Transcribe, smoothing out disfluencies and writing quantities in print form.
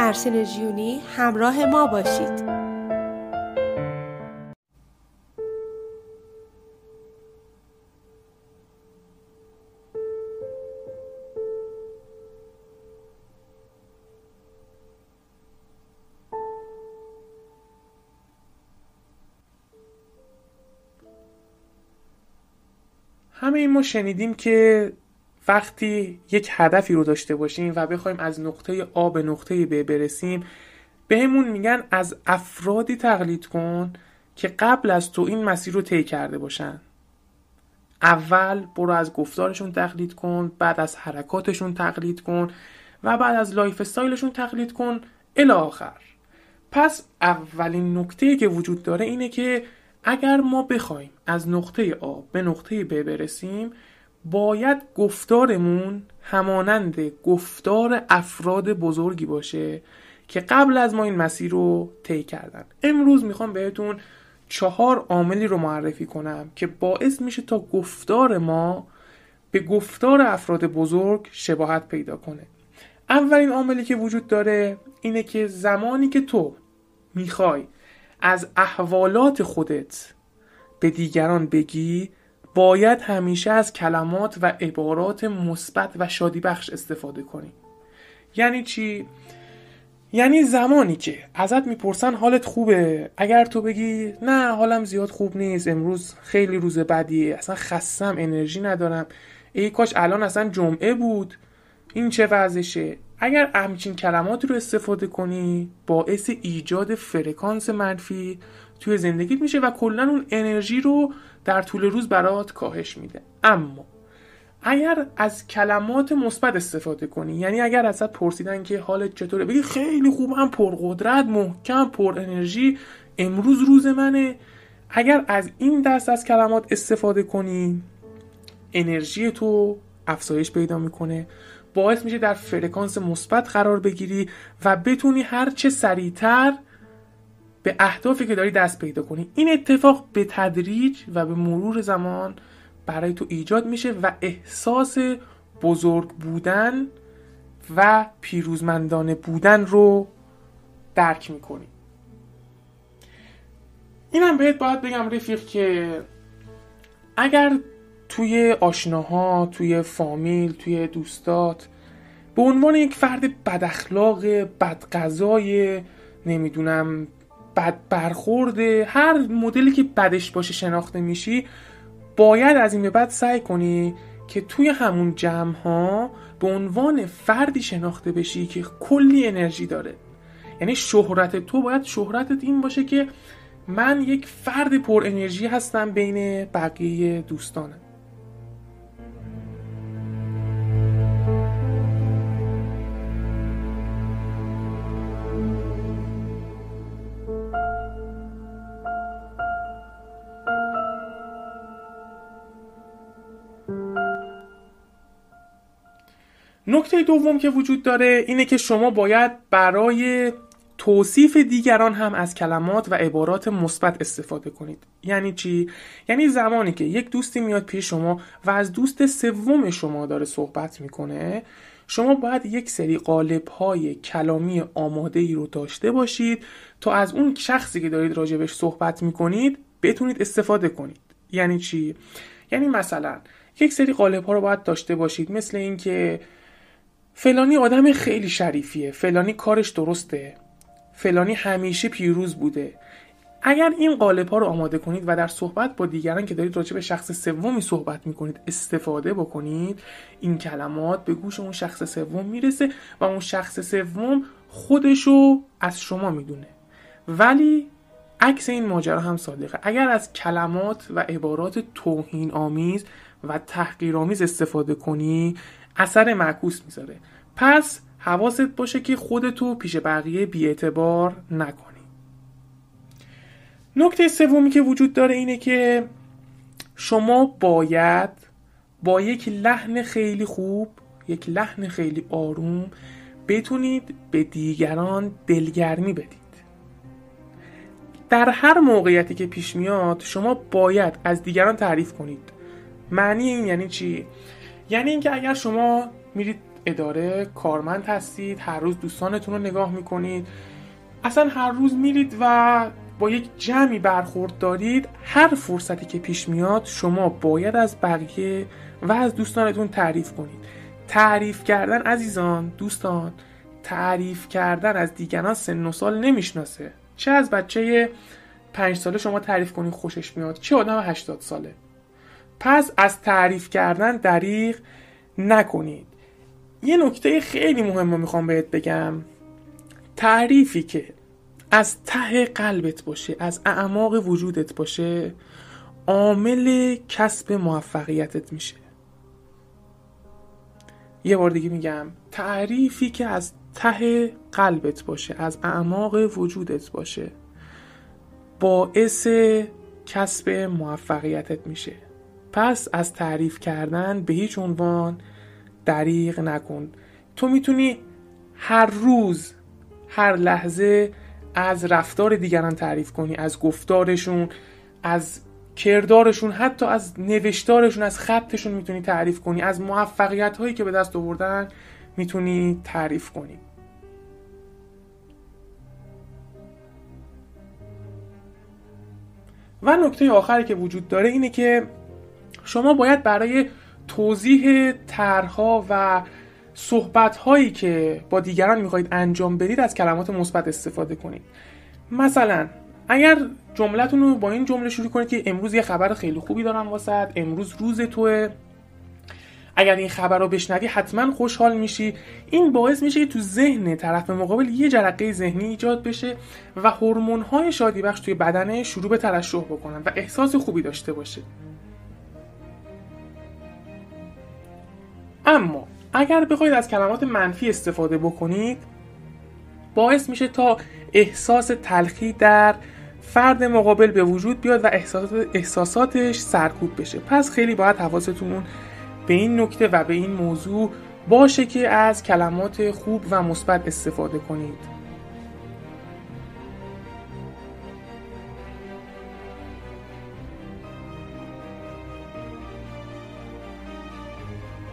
ارشین ژیونی همراه ما باشید. همه این ما شنیدیم که وقتی یک هدفی رو داشته باشیم و بخوایم از نقطه A به نقطه B برسیم، بهمون میگن از افرادی تقلید کن که قبل از تو این مسیر رو طی کرده باشن. اول برو از گفتارشون تقلید کن، بعد از حرکاتشون تقلید کن و بعد از لایف استایلشون تقلید کن الی آخر. پس اولین نکته‌ای که وجود داره اینه که اگر ما بخوایم از نقطه A به نقطه B برسیم، باید گفتارمون همانند گفتار افراد بزرگی باشه که قبل از ما این مسیر رو طی کردن. امروز میخوام بهتون 4 عاملی رو معرفی کنم که باعث میشه تا گفتار ما به گفتار افراد بزرگ شباهت پیدا کنه. اولین عاملی که وجود داره اینه که زمانی که تو میخوای از احوالات خودت به دیگران بگی، باید همیشه از کلمات و عبارات مثبت و شادی بخش استفاده کنی. یعنی چی؟ یعنی زمانی که ازت میپرسن حالت خوبه، اگر تو بگی نه حالم زیاد خوب نیست، امروز خیلی روز بدیه، اصلا خستم، انرژی ندارم، ای کاش الان اصلا جمعه بود، این چه وضعشه، اگر همچین کلماتی رو استفاده کنی، باعث ایجاد فرکانس منفی توی زندگیت میشه و کلا اون انرژی رو در طول روز برات کاهش میده. اما اگر از کلمات مثبت استفاده کنی، یعنی اگر ازت پرسیدن که حالت چطوره، بگی خیلی خوبم، پرقدرت، محکم، پر انرژی، امروز روز منه. اگر از این دست از کلمات استفاده کنی، انرژی تو افزایش پیدا میکنه، باعث میشه در فرکانس مثبت قرار بگیری و بتونی هر چه سریعتر به اهدافی که داری دست پیدا کنی. این اتفاق به تدریج و به مرور زمان برای تو ایجاد میشه و احساس بزرگ بودن و پیروزمندانه بودن رو درک میکنی. اینم بهت باید بگم رفیق که اگر توی آشناها، توی فامیل، توی دوستات به عنوان یک فرد بد اخلاق، بد غذای، نمیدونم بد برخورد، هر مدلی که بدش باشه شناخته میشی، باید از این به بعد سعی کنی که توی همون جمع ها به عنوان فردی شناخته بشی که کلی انرژی داره. یعنی شهرت تو باید شهرتت این باشه که من یک فرد پر انرژی هستم بین بقیه دوستانم. نکته دوم که وجود داره اینه که شما باید برای توصیف دیگران هم از کلمات و عبارات مثبت استفاده کنید. یعنی چی؟ یعنی زمانی که یک دوستی میاد پیش شما و از دوست سوم شما داره صحبت میکنه، شما باید یک سری قالب‌های کلامی آماده‌ای رو داشته باشید تا از اون شخصی که دارید راجبش صحبت میکنید بتونید استفاده کنید. یعنی چی؟ یعنی مثلا یک سری قالب‌ها رو باید داشته باشید، مثل این که فلانی آدم خیلی شریفیه، فلانی کارش درسته، فلانی همیشه پیروز بوده. اگر این قالب‌ها رو آماده کنید و در صحبت با دیگران که دارید راجع به شخص سومی صحبت میکنید استفاده بکنید، این کلمات به گوش اون شخص سوم میرسه و اون شخص سوم خودشو از شما میدونه. ولی عکس این ماجرا هم صادقه. اگر از کلمات و عبارات توهین آمیز و تحقیرآمیز استفاده کنی، اثر معکوس میذاره. پس حواست باشه که خودتو پیش بقیه بی‌اعتبار نکنی. نکته سومی که وجود داره اینه که شما باید با یک لحن خیلی خوب، یک لحن خیلی آروم بتونید به دیگران دلگرمی بدید. در هر موقعیتی که پیش میاد شما باید از دیگران تعریف کنید. معنی این یعنی چی؟ یعنی اینکه اگر شما میرید اداره کارمند هستید، هر روز دوستانتون رو نگاه میکنید، اصلا هر روز میرید و با یک جمعی برخورد دارید، هر فرصتی که پیش میاد شما باید از بقیه و از دوستانتون تعریف کنید. تعریف کردن عزیزان، دوستان، تعریف کردن از دیگران سن و سال نمیشناسه. چه از بچه 5 ساله شما تعریف کنید خوشش میاد، چه آدم 80 ساله. پس از تعریف کردن دریغ نکنید. یه نکته خیلی مهم رو میخوام بهت بگم. تعریفی که از ته قلبت باشه، از اعماق وجودت باشه، عامل کسب موفقیتت میشه. یه بار دیگه میگم، تعریفی که از ته قلبت باشه، از اعماق وجودت باشه، باعث کسب موفقیتت میشه. پس از تعریف کردن به هیچ عنوان دریغ نکن. تو میتونی هر روز، هر لحظه از رفتار دیگران تعریف کنی، از گفتارشون، از کردارشون، حتی از نوشتارشون، از خطشون میتونی تعریف کنی، از موفقیت هایی که به دست آوردن میتونی تعریف کنی. و نکته آخری که وجود داره اینه که شما باید برای توضیح طرح‌ها و صحبت‌هایی که با دیگران می‌خواید انجام بدید از کلمات مثبت استفاده کنید. مثلا اگر جملتون رو با این جمله شروع کنید که امروز یه خبر خیلی خوبی دارم واسط، امروز روز توئه، اگر این خبر رو بشنوی حتما خوشحال میشی، این باعث میشه که تو ذهن طرف مقابل یه جرقه ذهنی ایجاد بشه و هورمون‌های شادی بخش توی بدنه شروع به ترشح بکنن و احساس خوبی داشته باشه. اما اگر بخواید از کلمات منفی استفاده بکنید، باعث میشه تا احساس تلخی در فرد مقابل به وجود بیاد و احساساتش سرکوب بشه. پس خیلی باید حواستون به این نکته و به این موضوع باشه که از کلمات خوب و مثبت استفاده کنید.